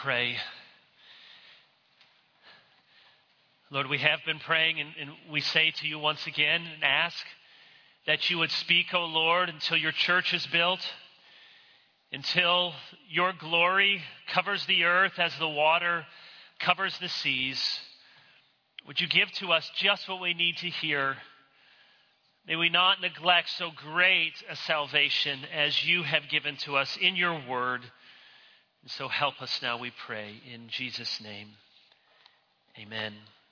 pray. Lord, we have been praying, and we say to you once again and ask that you would speak, O Lord, until your church is built, until your glory covers the earth as the water covers the seas. Would you give to us just what we need to hear? May we not neglect so great a salvation as you have given to us in your word. And so help us now, we pray, in Jesus' name. Amen.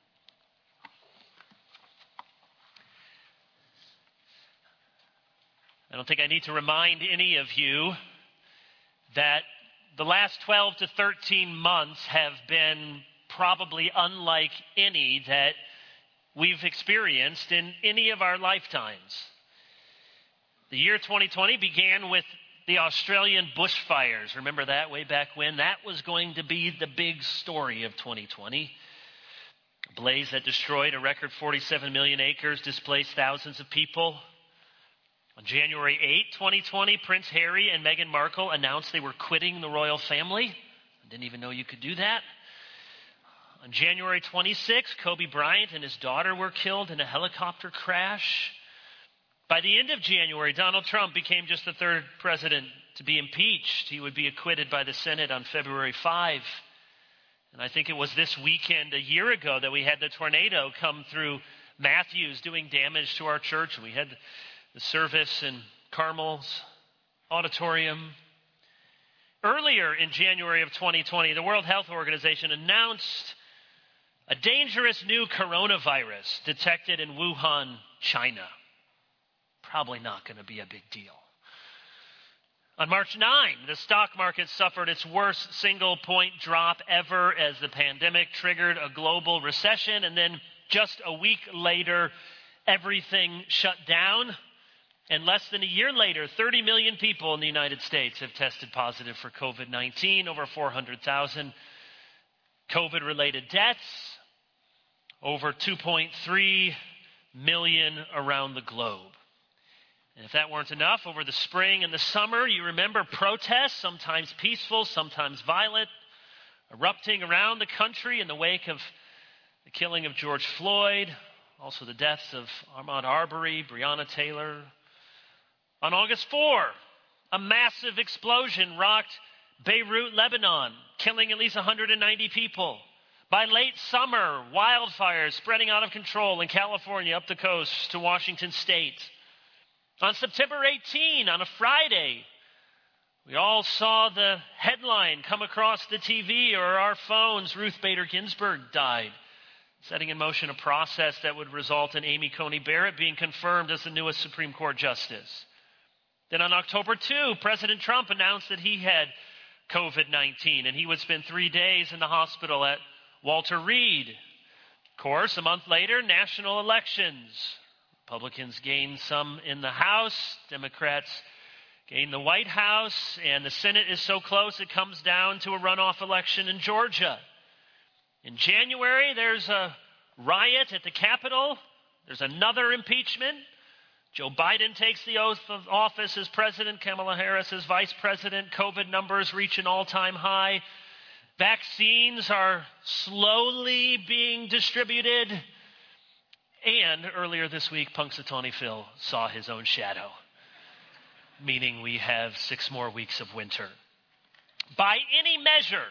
I don't think I need to remind any of you that the last 12 to 13 months have been probably unlike any that we've experienced in any of our lifetimes. The year 2020 began with the Australian bushfires. Remember that way back when? That was going to be the big story of 2020. A blaze that destroyed a record 47 million acres, displaced thousands of people. On January 8, 2020, Prince Harry and Meghan Markle announced they were quitting the royal family. I didn't even know you could do that. On January 26, Kobe Bryant and his daughter were killed in a helicopter crash. By the end of January, Donald Trump became just the third president to be impeached. He would be acquitted by the Senate on February 5. And I think it was this weekend a year ago that we had the tornado come through Matthews doing damage to our church. We had the service in Carmel's auditorium. Earlier in January of 2020, the World Health Organization announced a dangerous new coronavirus detected in Wuhan, China. Probably not going to be a big deal. On March 9, the stock market suffered its worst single-point drop ever as the pandemic triggered a global recession. And then just a week later, everything shut down. And less than a year later, 30 million people in the United States have tested positive for COVID-19, over 400,000 COVID-related deaths, over 2.3 million around the globe. And if that weren't enough, over the spring and the summer, you remember protests, sometimes peaceful, sometimes violent, erupting around the country in the wake of the killing of George Floyd, also the deaths of Ahmaud Arbery, Breonna Taylor. On August 4, a massive explosion rocked Beirut, Lebanon, killing at least 190 people. By late summer, wildfires spreading out of control in California up the coast to Washington State. On September 18, on a Friday, we all saw the headline come across the TV or our phones, Ruth Bader Ginsburg died, setting in motion a process that would result in Amy Coney Barrett being confirmed as the newest Supreme Court justice. Then on October 2, President Trump announced that he had COVID-19 and he would spend 3 days in the hospital at Walter Reed. Of course, a month later, national elections. Republicans gained some in the House. Democrats gained the White House. And the Senate is so close it comes down to a runoff election in Georgia. In January, there's a riot at the Capitol. There's another impeachment. Joe Biden takes the oath of office as president, Kamala Harris as vice president. COVID numbers reach an all-time high. Vaccines are slowly being distributed. And earlier this week, Punxsutawney Phil saw his own shadow, meaning we have 6 more weeks of winter. By any measure,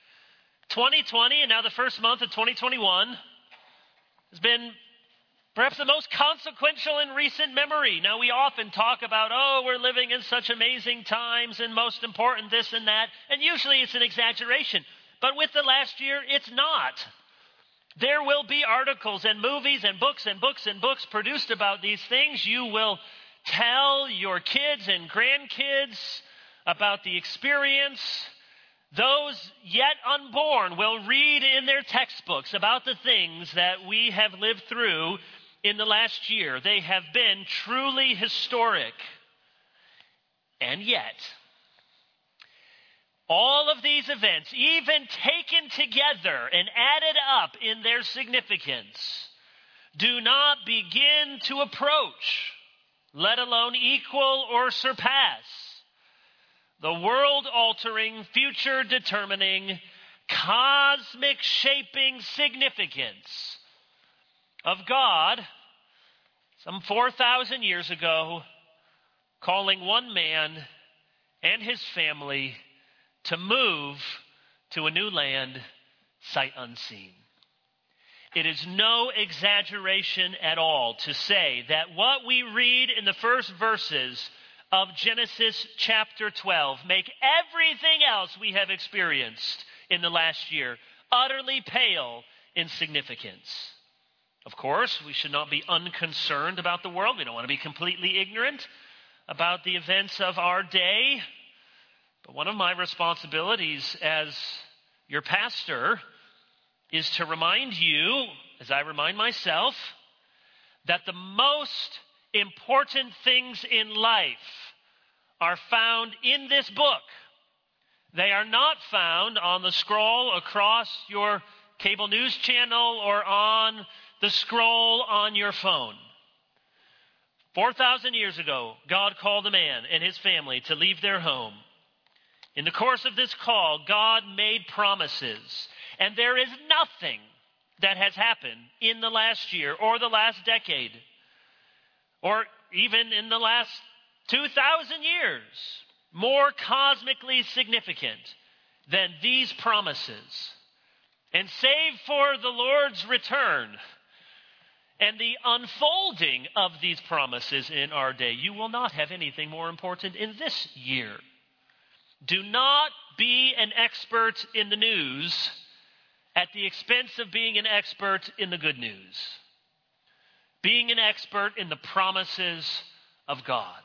2020 and now the first month of 2021 has been perhaps the most consequential in recent memory. Now, we often talk about, we're living in such amazing times and most important this and that. And usually it's an exaggeration. But with the last year, it's not. There will be articles and movies and books and books and books produced about these things. You will tell your kids and grandkids about the experience. Those yet unborn will read in their textbooks about the things that we have lived through in the last year. They have been truly historic. And yet, all of these events, even taken together and added up in their significance, do not begin to approach, let alone equal or surpass, the world-altering, future-determining, cosmic shaping significance of God, some 4,000 years ago, calling one man and his family to move to a new land, sight unseen. It is no exaggeration at all to say that what we read in the first verses of Genesis chapter 12 make everything else we have experienced in the last year utterly pale in significance. Of course, we should not be unconcerned about the world. We don't want to be completely ignorant about the events of our day. But one of my responsibilities as your pastor is to remind you, as I remind myself, that the most important things in life are found in this book. They are not found on the scroll across your cable news channel or on the scroll on your phone. 4,000 years ago, God called a man and his family to leave their home. In the course of this call, God made promises, and there is nothing that has happened in the last year or the last decade or even in the last 2,000 years more cosmically significant than these promises. And save for the Lord's return and the unfolding of these promises in our day, you will not have anything more important in this year. Do not be an expert in the news at the expense of being an expert in the good news. Being an expert in the promises of God.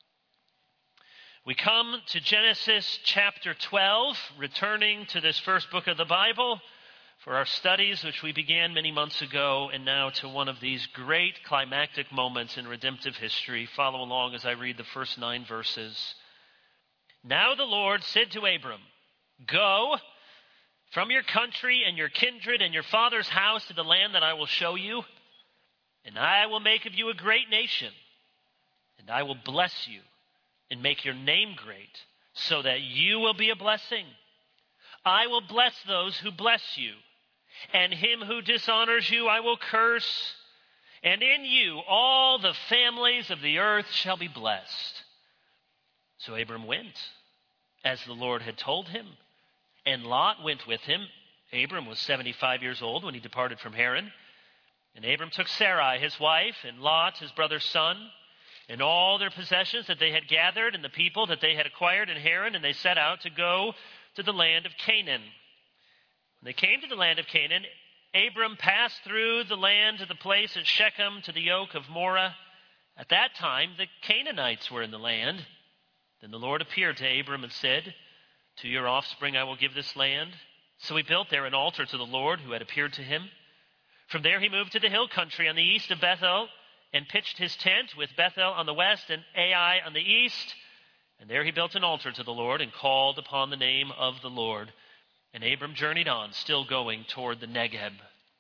We come to Genesis chapter 12, returning to this first book of the Bible for our studies, which we began many months ago, and now to one of these great climactic moments in redemptive history. Follow along as I read the first 9 verses. Now the Lord said to Abram, "Go from your country and your kindred and your father's house to the land that I will show you, and I will make of you a great nation, and I will bless you and make your name great, so that you will be a blessing. I will bless those who bless you, and him who dishonors you I will curse, and in you all the families of the earth shall be blessed." So Abram went, as the Lord had told him, and Lot went with him. Abram was 75 years old when he departed from Haran. And Abram took Sarai, his wife, and Lot, his brother's son, and all their possessions that they had gathered, and the people that they had acquired in Haran, and they set out to go to the land of Canaan. When they came to the land of Canaan, Abram passed through the land to the place at Shechem, to the oak of Moreh. At that time, the Canaanites were in the land. Then the Lord appeared to Abram and said, "To your offspring I will give this land." So he built there an altar to the Lord who had appeared to him. From there he moved to the hill country on the east of Bethel, and pitched his tent with Bethel on the west and Ai on the east. And there he built an altar to the Lord and called upon the name of the Lord. And Abram journeyed on, still going toward the Negeb.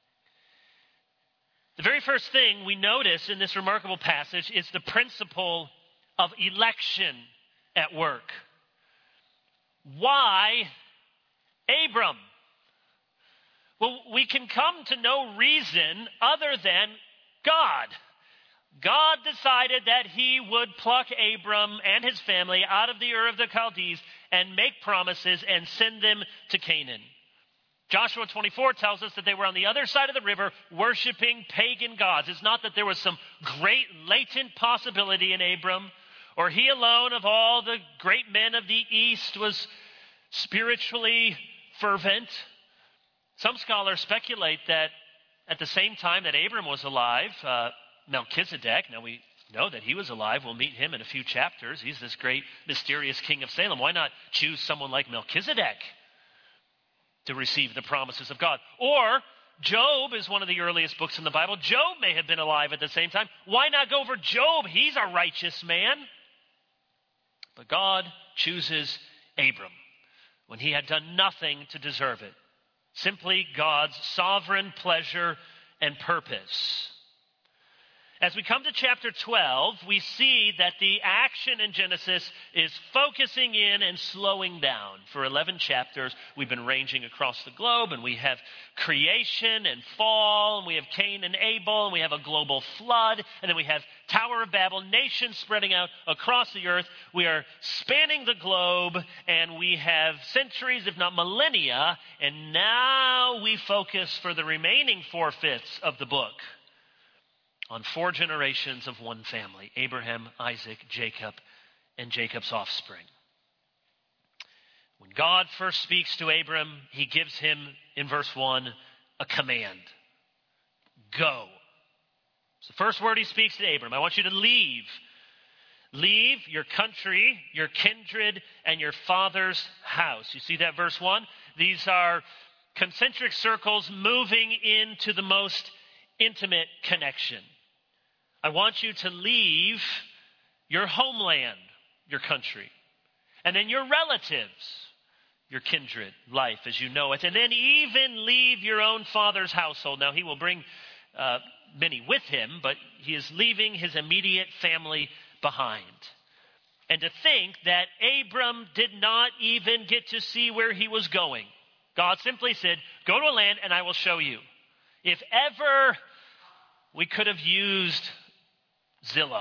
The very first thing we notice in this remarkable passage is the principle of election at work. Why Abram? Well, we can come to no reason other than God. God decided that he would pluck Abram and his family out of the Ur of the Chaldees and make promises and send them to Canaan. Joshua 24 tells us that they were on the other side of the river worshiping pagan gods. It's not that there was some great latent possibility in Abram, or he alone of all the great men of the East was spiritually fervent. Some scholars speculate that at the same time that Abram was alive, Melchizedek, now we know that he was alive. We'll meet him in a few chapters. He's this great mysterious king of Salem. Why not choose someone like Melchizedek to receive the promises of God? Or Job is one of the earliest books in the Bible. Job may have been alive at the same time. Why not go for Job? He's a righteous man. But God chooses Abram when he had done nothing to deserve it. Simply God's sovereign pleasure and purpose. As we come to chapter 12, we see that the action in Genesis is focusing in and slowing down. For 11 chapters, we've been ranging across the globe, and we have creation and fall, and we have Cain and Abel, and we have a global flood, and then we have Tower of Babel, nations spreading out across the earth. We are spanning the globe, and we have centuries, if not millennia, and now we focus for the remaining 4/5 of the book on 4 generations of one family: Abraham, Isaac, Jacob, and Jacob's offspring. When God first speaks to Abram, he gives him, in verse 1, a command. Go. It's the first word he speaks to Abram. I want you to leave. Leave your country, your kindred, and your father's house. You see that, verse 1? These are concentric circles moving into the most intimate connection. I want you to leave your homeland, your country, and then your relatives, your kindred, life as you know it, and then even leave your own father's household. Now, he will bring many with him, but he is leaving his immediate family behind. And to think that Abram did not even get to see where he was going. God simply said, go to a land and I will show you. If ever we could have used Zillow.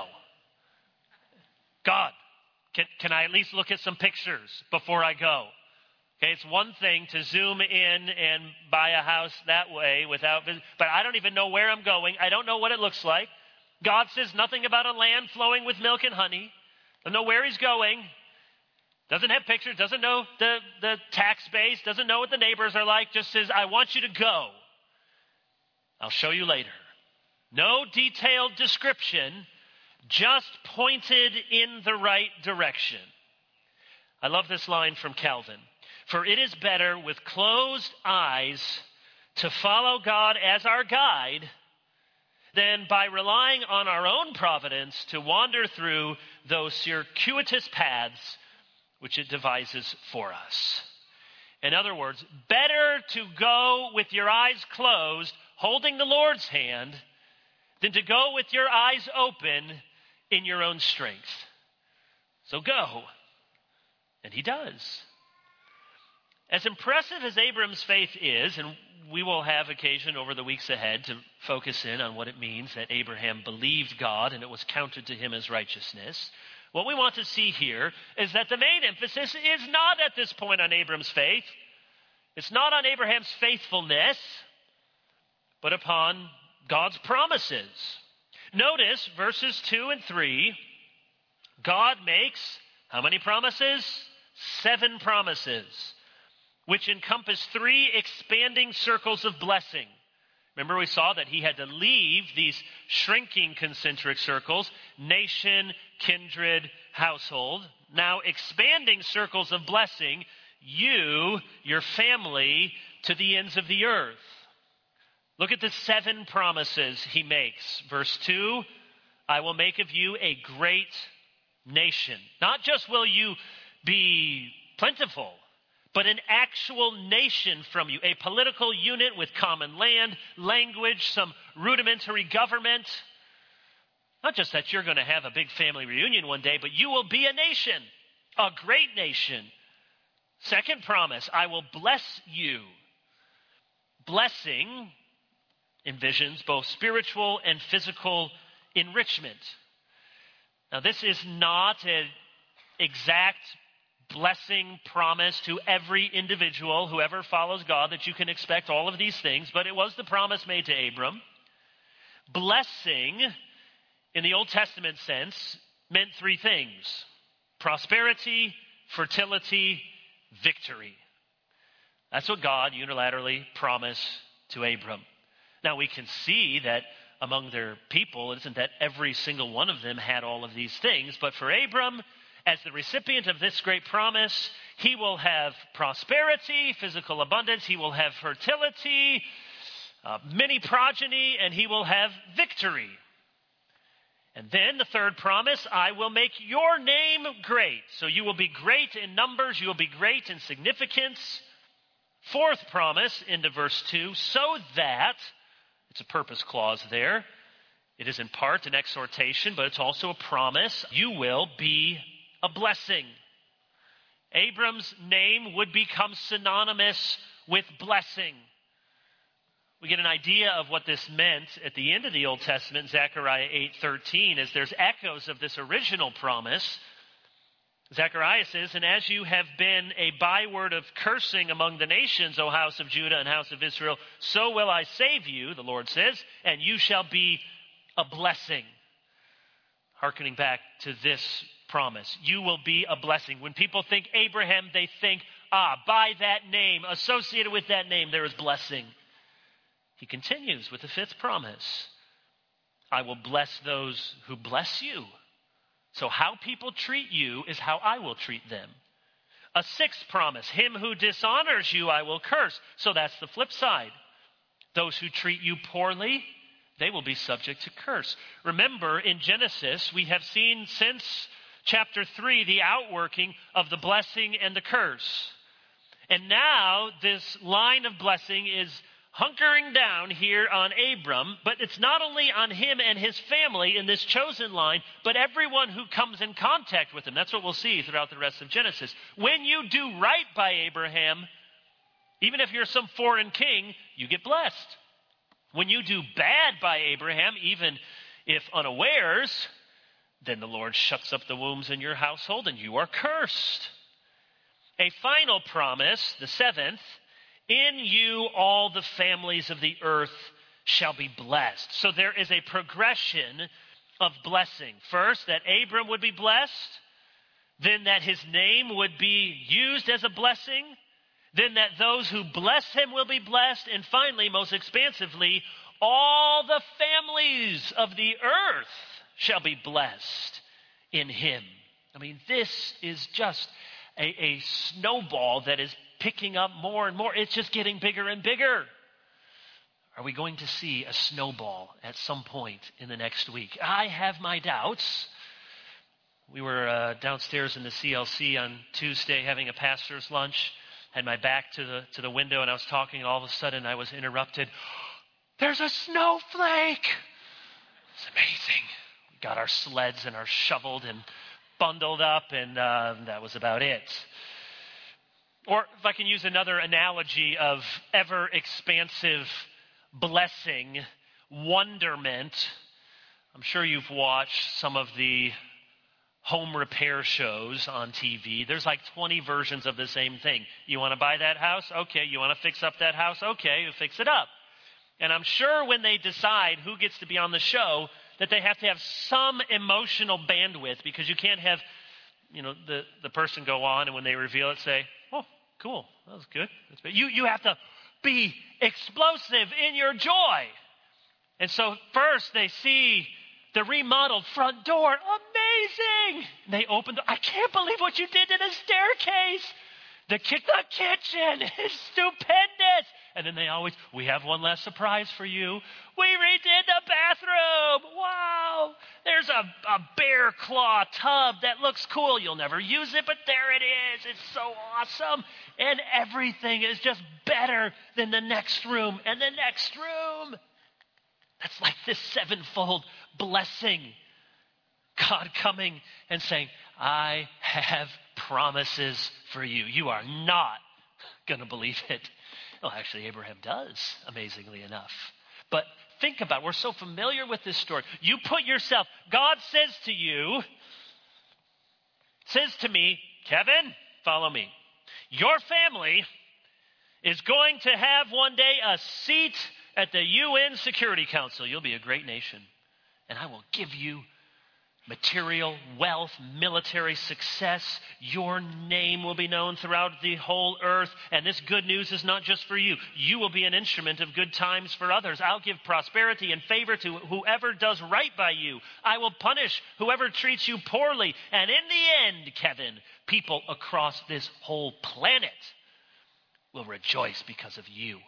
God, can I at least look at some pictures before I go? Okay, it's one thing to zoom in and buy a house that way but I don't even know where I'm going. I don't know what it looks like. God says nothing about a land flowing with milk and honey. Doesn't know where he's going. Doesn't have pictures. Doesn't know the tax base. Doesn't know what the neighbors are like. Just says, I want you to go. I'll show you later. No detailed description, just pointed in the right direction. I love this line from Calvin. For it is better with closed eyes to follow God as our guide than by relying on our own providence to wander through those circuitous paths which it devises for us. In other words, better to go with your eyes closed, holding the Lord's hand, than to go with your eyes open in your own strength. So go. And he does. As impressive as Abram's faith is, and we will have occasion over the weeks ahead to focus in on what it means that Abraham believed God and it was counted to him as righteousness, what we want to see here is that the main emphasis is not at this point on Abram's faith. It's not on Abraham's faithfulness, but upon God's promises. Notice verses 2 and 3, God makes how many promises? 7 promises, which encompass 3 expanding circles of blessing. Remember, we saw that he had to leave these shrinking concentric circles: nation, kindred, household. Now expanding circles of blessing, you, your family, to the ends of the earth. Look at the 7 promises he makes. Verse 2, I will make of you a great nation. Not just will you be plentiful, but an actual nation from you, a political unit with common land, language, some rudimentary government. Not just that you're going to have a big family reunion one day, but you will be a nation, a great nation. Second promise, I will bless you. Blessing envisions both spiritual and physical enrichment. Now, this is not an exact blessing promise to every individual, whoever follows God, that you can expect all of these things, but it was the promise made to Abram. Blessing, in the Old Testament sense, meant 3 things: prosperity, fertility, victory. That's what God unilaterally promised to Abram. Now, we can see that among their people, it isn't that every single one of them had all of these things, but for Abram, as the recipient of this great promise, he will have prosperity, physical abundance, he will have fertility, many progeny, and he will have victory. And then the third promise, I will make your name great. So you will be great in numbers, you will be great in significance. Fourth promise into verse 2, so that, it's a purpose clause there, It is in part an exhortation, but it's also a promise. You will be a blessing. Abram's name would become synonymous with blessing. We get an idea of what this meant at the end of the Old Testament, Zechariah 8:13, as there's echoes of this original promise. Zechariah says, and as you have been a byword of cursing among the nations, O house of Judah and house of Israel, so will I save you, the Lord says, and you shall be a blessing. Hearkening back to this promise, you will be a blessing. When people think Abraham, they think, by that name, associated with that name, there is blessing. He continues with the fifth promise. I will bless those who bless you. So how people treat you is how I will treat them. A sixth promise, him who dishonors you, I will curse. So that's the flip side. Those who treat you poorly, they will be subject to curse. Remember, in Genesis, we have seen since chapter 3 the outworking of the blessing and the curse. And now this line of blessing is hunkering down here on Abram, but it's not only on him and his family in this chosen line, but everyone who comes in contact with him. That's what we'll see throughout the rest of Genesis. When you do right by Abraham, even if you're some foreign king, you get blessed. When you do bad by Abraham, even if unawares, then the Lord shuts up the wombs in your household and you are cursed. A final promise, the seventh, in you all the families of the earth shall be blessed. So there is a progression of blessing. First, that Abram would be blessed. Then that his name would be used as a blessing. Then that those who bless him will be blessed. And finally, most expansively, all the families of the earth shall be blessed in him. I mean, this is just a snowball that is picking up more and more. It's just getting bigger and bigger. Are we going to see a snowball at some point in the next week? I have my doubts. We were downstairs in the CLC on Tuesday having a pastor's lunch. Had my back to the window and I was talking. All of a sudden I was interrupted. There's a snowflake. It's amazing. We got our sleds and our shoveled and bundled up, and that was about it. Or if I can use another analogy of ever expansive blessing, wonderment. I'm sure you've watched some of the home repair shows on TV. There's like 20 versions of the same thing. You want to buy that house? Okay. You want to fix up that house? Okay, you fix it up. And I'm sure when they decide who gets to be on the show, that they have to have some emotional bandwidth, because you can't have, the person go on and when they reveal it say, oh, cool, that was good. You have to be explosive in your joy. And so first they see the remodeled front door. Amazing. And they open the, I can't believe what you did to the staircase. The kitchen is stupendous. And then they always, we have one last surprise for you. We redid the bathroom. Wow. There's a bear claw tub that looks cool. You'll never use it, but there it is. It's so awesome. And everything is just better than the next room and the next room. That's like this sevenfold blessing. God coming and saying, I have promises for you. You are not going to believe it. Well, actually, Abraham does, amazingly enough. But think about it. We're so familiar with this story. You put yourself, God says to me, Kevin, follow me. Your family is going to have one day a seat at the UN Security Council. You'll be a great nation. And I will give you material, wealth, military success. Your name will be known throughout the whole earth. And this good news is not just for you. You will be an instrument of good times for others. I'll give prosperity and favor to whoever does right by you. I will punish whoever treats you poorly. And in the end, Kevin, people across this whole planet will rejoice because of you.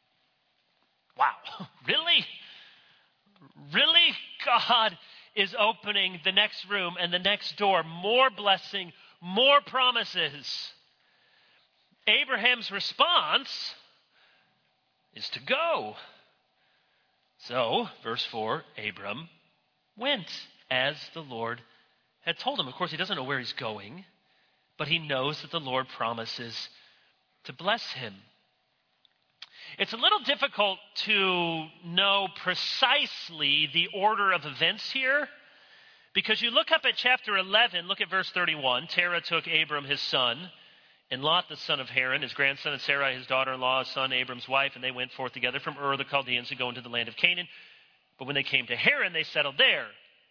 Wow. Really? Really? God is opening the next room and the next door. More blessing, more promises. Abraham's response is to go. So, verse 4, Abram went as the Lord had told him. Of course, he doesn't know where he's going, but he knows that the Lord promises to bless him. It's a little difficult to know precisely the order of events here, because you look up at chapter 11, look at verse 31. Terah took Abram his son, and Lot the son of Haran, his grandson, and Sarai his daughter-in-law, his son Abram's wife, and they went forth together from Ur the Chaldeans to go into the land of Canaan. But when they came to Haran, they settled there.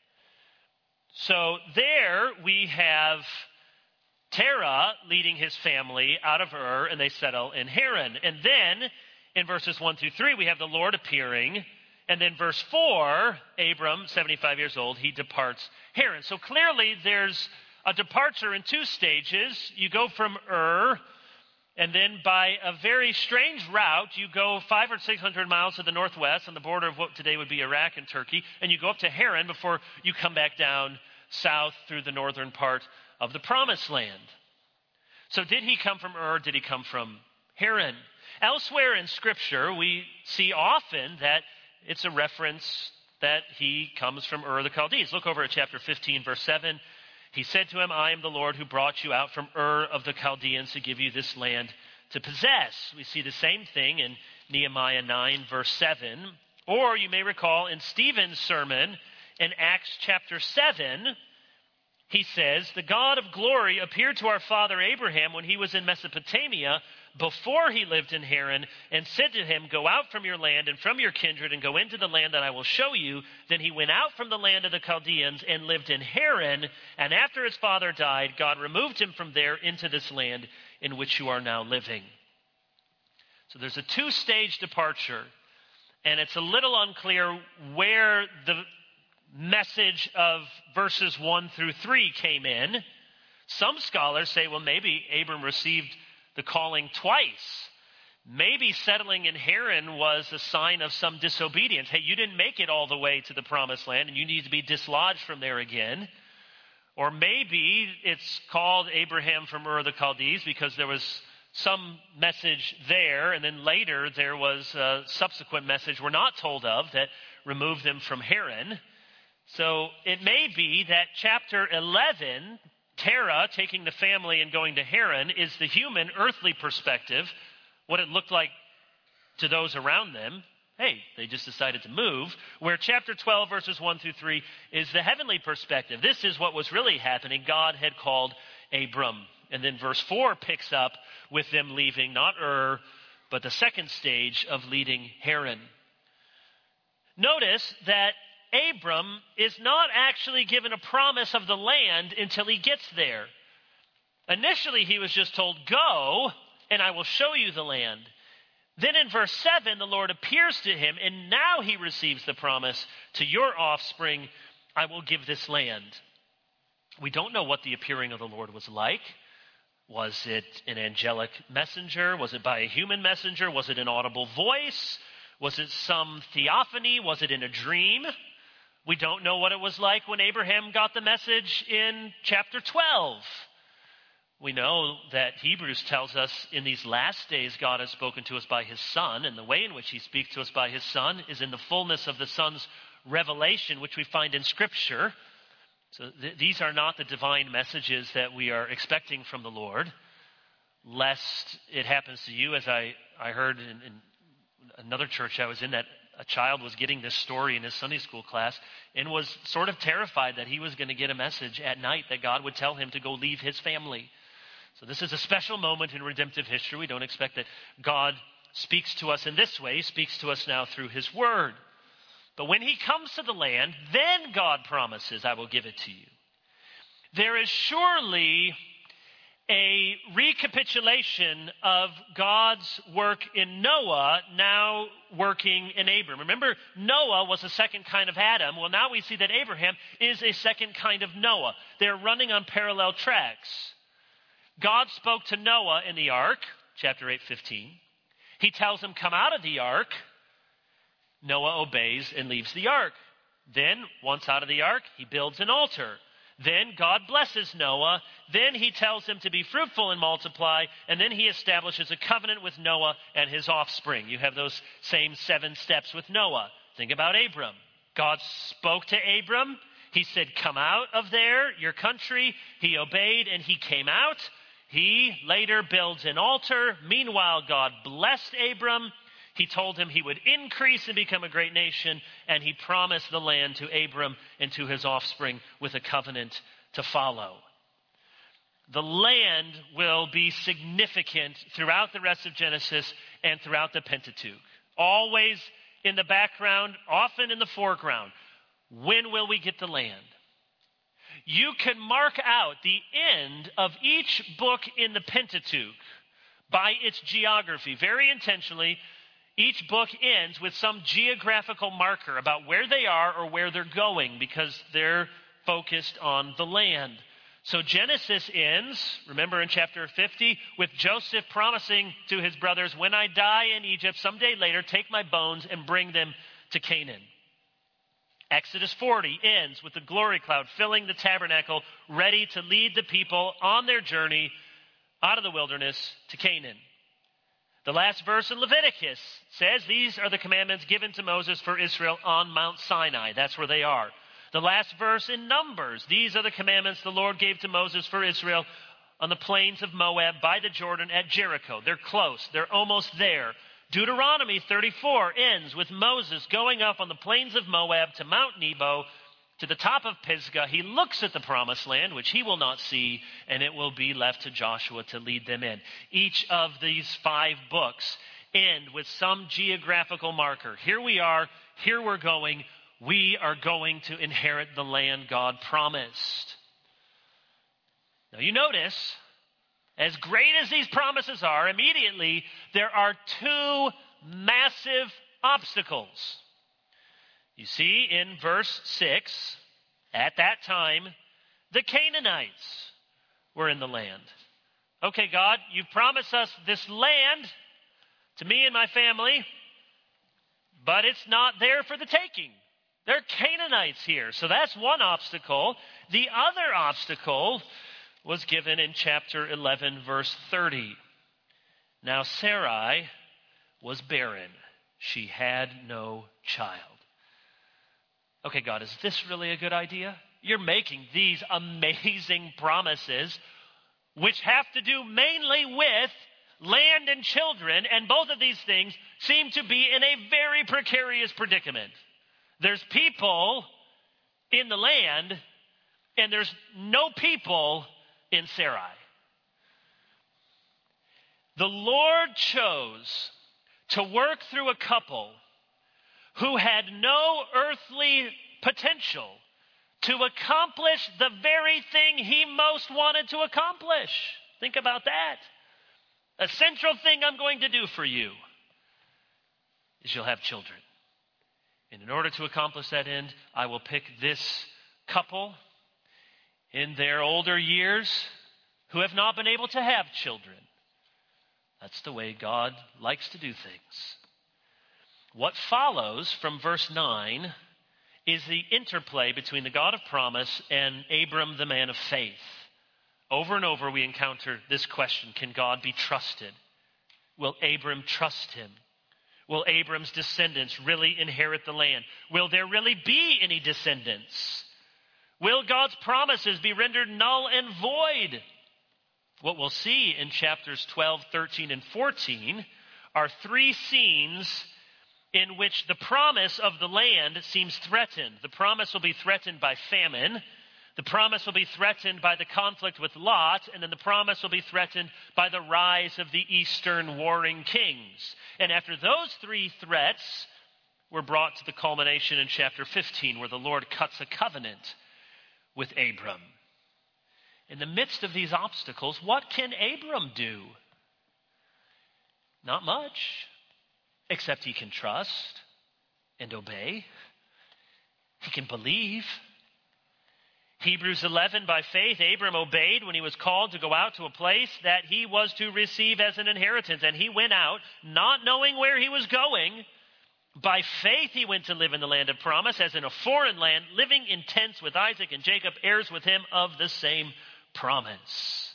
So there we have Terah leading his family out of Ur, and they settle in Haran. And then in verses 1 through 3, we have the Lord appearing. And then verse 4, Abram, 75 years old, he departs Haran. So clearly there's a departure in two stages. You go from Ur, and then by a very strange route, you go 500 or 600 miles to the northwest on the border of what today would be Iraq and Turkey, and you go up to Haran before you come back down south through the northern part of the Promised Land. So did he come from Ur? Did he come from Haran? Elsewhere in Scripture, we see often that it's a reference that he comes from Ur the Chaldees. Look over at chapter 15, verse 7. He said to him, I am the Lord who brought you out from Ur of the Chaldeans to give you this land to possess. We see the same thing in Nehemiah 9, verse 7. Or you may recall in Stephen's sermon in Acts chapter 7, he says, the God of glory appeared to our father Abraham when he was in Mesopotamia before he lived in Haran, and said to him, go out from your land and from your kindred and go into the land that I will show you. Then he went out from the land of the Chaldeans and lived in Haran. And after his father died, God removed him from there into this land in which you are now living. So there's a two-stage departure, and it's a little unclear where the message of verses 1 through 3 came in. Some scholars say, well, maybe Abram received the calling twice. Maybe settling in Haran was a sign of some disobedience. Hey, you didn't make it all the way to the Promised Land, and you need to be dislodged from there again. Or maybe it's called Abraham from Ur of the Chaldees because there was some message there, and then later there was a subsequent message we're not told of that removed them from Haran. So it may be that chapter 11, Terah taking the family and going to Haran, is the human, earthly perspective, what it looked like to those around them. Hey, they just decided to move. Where chapter 12, verses 1 through 3, is the heavenly perspective. This is what was really happening. God had called Abram. And then verse 4 picks up with them leaving, not Ur, but the second stage of leading Haran. Notice that Abram is not actually given a promise of the land until he gets there. Initially, he was just told, go, and I will show you the land. Then in verse 7, the Lord appears to him, and now he receives the promise, to your offspring, I will give this land. We don't know what the appearing of the Lord was like. Was it an angelic messenger? Was it by a human messenger? Was it an audible voice? Was it some theophany? Was it in a dream? We don't know what it was like when Abraham got the message in chapter 12. We know that Hebrews tells us in these last days God has spoken to us by his Son, and the way in which he speaks to us by his Son is in the fullness of the Son's revelation, which we find in Scripture. So these are not the divine messages that we are expecting from the Lord, lest it happens to you, as I heard in another church I was in, that a child was getting this story in his Sunday school class and was sort of terrified that he was going to get a message at night that God would tell him to go leave his family. So this is a special moment in redemptive history. We don't expect that God speaks to us in this way. He speaks to us now through his word. But when he comes to the land, then God promises, I will give it to you. There is surely a recapitulation of God's work in Noah now working in Abram. Remember, Noah was a second kind of Adam. Well, now we see that Abraham is a second kind of Noah. They're running on parallel tracks. God spoke to Noah in the ark, chapter 8:15. He tells him, come out of the ark. Noah obeys and leaves the ark. Then, once out of the ark, he builds an altar. Then God blesses Noah. Then he tells him to be fruitful and multiply. And then he establishes a covenant with Noah and his offspring. You have those same 7 steps with Noah. Think about Abram. God spoke to Abram. He said, come out of there, your country. He obeyed and he came out. He later builds an altar. Meanwhile, God blessed Abram. He told him he would increase and become a great nation, and he promised the land to Abram and to his offspring with a covenant to follow. The land will be significant throughout the rest of Genesis and throughout the Pentateuch. Always in the background, often in the foreground. When will we get the land? You can mark out the end of each book in the Pentateuch by its geography. Very intentionally, each book ends with some geographical marker about where they are or where they're going because they're focused on the land. So Genesis ends, remember in chapter 50, with Joseph promising to his brothers, when I die in Egypt, someday later, take my bones and bring them to Canaan. Exodus 40 ends with the glory cloud filling the tabernacle, ready to lead the people on their journey out of the wilderness to Canaan. The last verse in Leviticus says these are the commandments given to Moses for Israel on Mount Sinai. That's where they are. The last verse in Numbers, these are the commandments the Lord gave to Moses for Israel on the plains of Moab by the Jordan at Jericho. They're close. They're almost there. Deuteronomy 34 ends with Moses going up on the plains of Moab to Mount Nebo, to the top of Pisgah. He looks at the promised land, which he will not see, and it will be left to Joshua to lead them in. Each of these 5 books end with some geographical marker. Here we are. Here we're going. We are going to inherit the land God promised. Now you notice, as great as these promises are, immediately there are 2 massive obstacles. You see in verse 6, at that time, the Canaanites were in the land. Okay, God, you've promised us this land to me and my family, but it's not there for the taking. There are Canaanites here. So that's one obstacle. The other obstacle was given in chapter 11, verse 30. Now Sarai was barren. She had no child. Okay, God, is this really a good idea? You're making these amazing promises, which have to do mainly with land and children, and both of these things seem to be in a very precarious predicament. There's people in the land, and there's no people in Sarai. The Lord chose to work through a couple who had no earthly potential to accomplish the very thing he most wanted to accomplish. Think about that. A central thing I'm going to do for you is you'll have children. And in order to accomplish that end, I will pick this couple in their older years who have not been able to have children. That's the way God likes to do things. What follows from verse 9 is the interplay between the God of promise and Abram, the man of faith. Over and over we encounter this question: can God be trusted? Will Abram trust him? Will Abram's descendants really inherit the land? Will there really be any descendants? Will God's promises be rendered null and void? What we'll see in chapters 12, 13, and 14 are 3 scenes in which the promise of the land seems threatened. The promise will be threatened by famine. The promise will be threatened by the conflict with Lot, and then the promise will be threatened by the rise of the eastern warring kings. And after those 3 threats, we're brought to the culmination in chapter 15, where the Lord cuts a covenant with Abram. In the midst of these obstacles, what can Abram do? Not much, except he can trust and obey. He can believe. Hebrews 11, by faith, Abram obeyed when he was called to go out to a place that he was to receive as an inheritance. And he went out, not knowing where he was going. By faith, he went to live in the land of promise, as in a foreign land, living in tents with Isaac and Jacob, heirs with him of the same promise.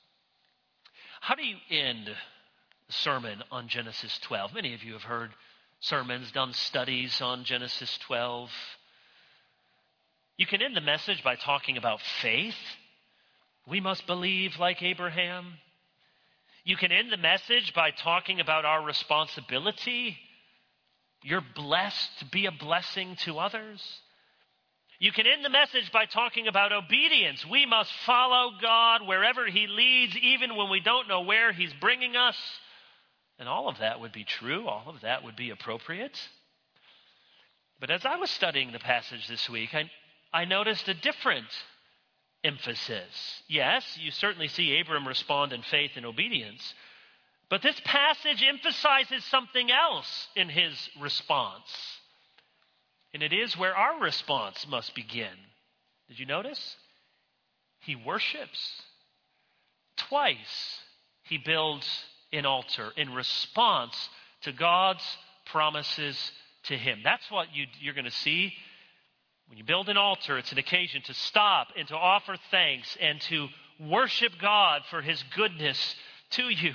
How do you end a sermon on Genesis 12? Many of you have heard sermons, done studies on Genesis 12. You can end the message by talking about faith. We must believe like Abraham. You can end the message by talking about our responsibility. You're blessed to be a blessing to others. You can end the message by talking about obedience. We must follow God wherever He leads, even when we don't know where He's bringing us. And all of that would be true. All of that would be appropriate. But as I was studying the passage this week, I noticed a different emphasis. Yes, you certainly see Abram respond in faith and obedience, but this passage emphasizes something else in his response. And it is where our response must begin. Did you notice? He worships. Twice he builds an altar in response to God's promises to him. That's what you're going to see. When you build an altar, it's an occasion to stop and to offer thanks and to worship God for His goodness to you.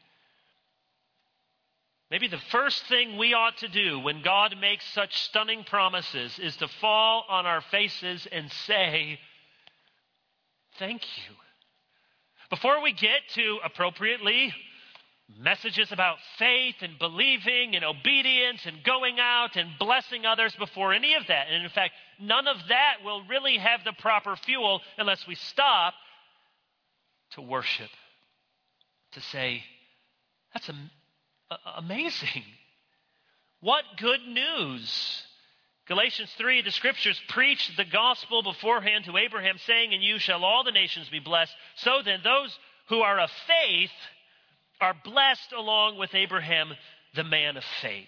Maybe the first thing we ought to do when God makes such stunning promises is to fall on our faces and say, thank you. Before we get to appropriately messages about faith and believing and obedience and going out and blessing others, before any of that, and in fact, none of that will really have the proper fuel unless we stop to worship, to say, that's amazing. What good news. Galatians 3, the scriptures preach the gospel beforehand to Abraham, saying, in you shall all the nations be blessed. So then those who are of faith are blessed along with Abraham, the man of faith.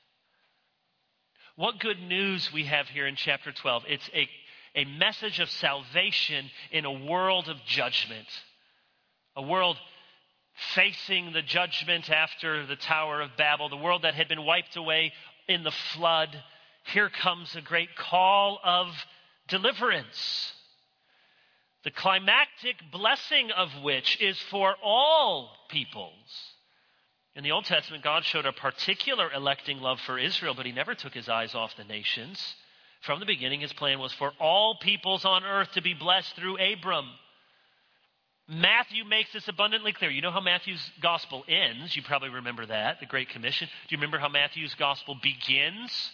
What good news we have here in chapter 12. It's a message of salvation in a world of judgment. A world facing the judgment after the Tower of Babel, the world that had been wiped away in the flood. Here comes a great call of deliverance. The climactic blessing of which is for all peoples. In the Old Testament, God showed a particular electing love for Israel, but He never took His eyes off the nations. From the beginning, His plan was for all peoples on earth to be blessed through Abram. Matthew makes this abundantly clear. You know how Matthew's gospel ends? You probably remember that, the Great Commission. Do you remember how Matthew's gospel begins?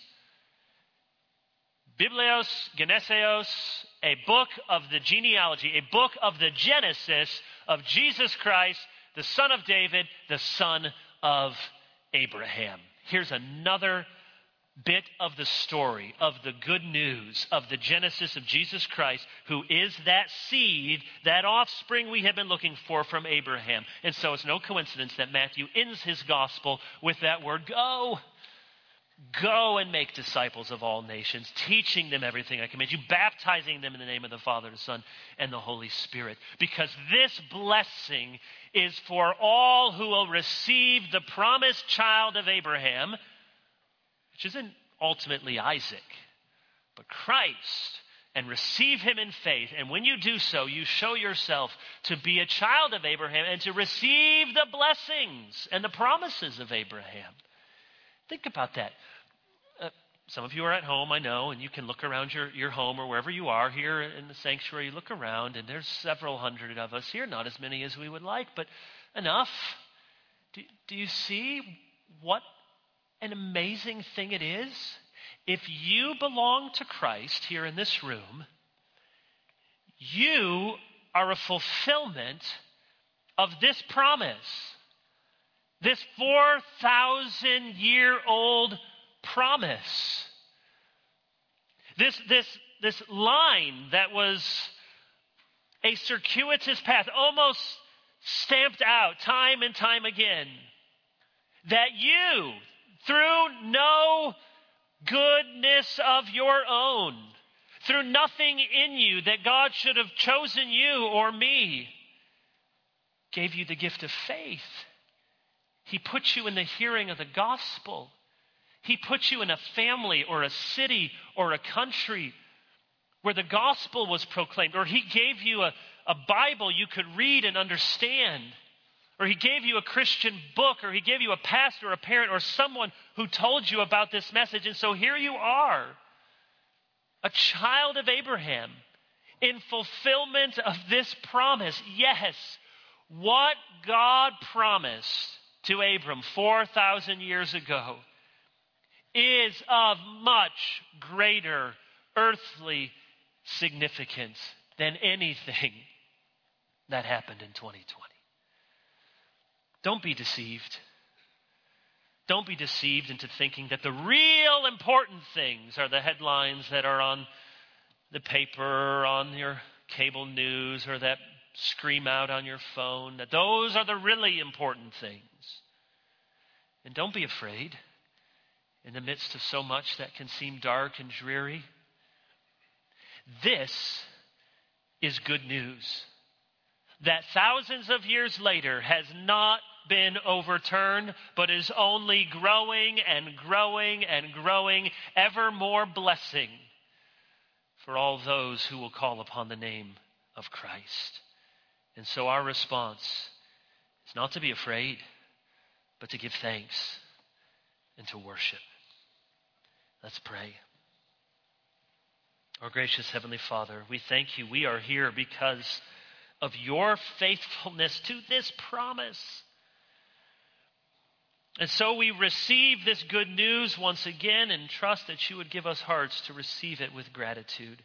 Biblios Geneseos, a book of the genealogy, a book of the genesis of Jesus Christ, the son of David, the son of Abraham. Here's another bit of the story, of the good news, of the genesis of Jesus Christ, who is that seed, that offspring we have been looking for from Abraham. And so it's no coincidence that Matthew ends his gospel with that word, go. Go and make disciples of all nations, teaching them everything I command you, baptizing them in the name of the Father, the Son, and the Holy Spirit. Because this blessing is for all who will receive the promised child of Abraham, which isn't ultimately Isaac, but Christ, and receive him in faith. And when you do so, you show yourself to be a child of Abraham and to receive the blessings and the promises of Abraham. Think about that. Some of you are at home, I know, and you can look around your home or wherever you are here in the sanctuary. You look around, and there's several hundred of us here, not as many as we would like, but enough. Do you see what an amazing thing it is? If you belong to Christ here in this room, you are a fulfillment of this promise. This 4,000-year-old promise. This line that was a circuitous path, almost stamped out time and time again, that you, through no goodness of your own, through nothing in you that God should have chosen you or me, gave you the gift of faith. He put you in the hearing of the gospel. He put you in a family or a city or a country where the gospel was proclaimed. Or He gave you a Bible you could read and understand. or he gave you a Christian book, or he gave you a pastor, or a parent, or someone who told you about this message. And so here you are, a child of Abraham, in fulfillment of this promise. Yes, what God promised to Abram 4,000 years ago is of much greater earthly significance than anything that happened in 2020. Don't be deceived. Don't be deceived into thinking that the real important things are the headlines that are on the paper or on your cable news or that scream out on your phone, that those are the really important things. And don't be afraid in the midst of so much that can seem dark and dreary. This is good news that thousands of years later has not been overturned, but is only growing and growing and growing, ever more blessing for all those who will call upon the name of Christ. And so our response is not to be afraid, but to give thanks and to worship. Let's pray. Our gracious Heavenly Father, we thank you. We are here because of your faithfulness to this promise. And so we receive this good news once again and trust that you would give us hearts to receive it with gratitude.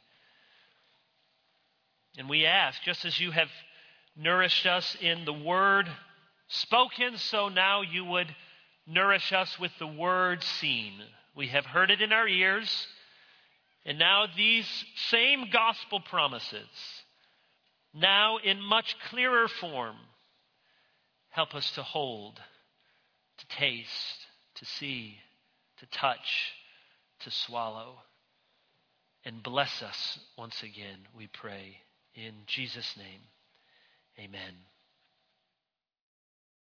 And we ask, just as you have nourished us in the word spoken, so now you would nourish us with the word seen. We have heard it in our ears, and now these same gospel promises, now in much clearer form, help us to hold, to taste, to see, to touch, to swallow. And bless us once again, we pray. In Jesus' name, amen.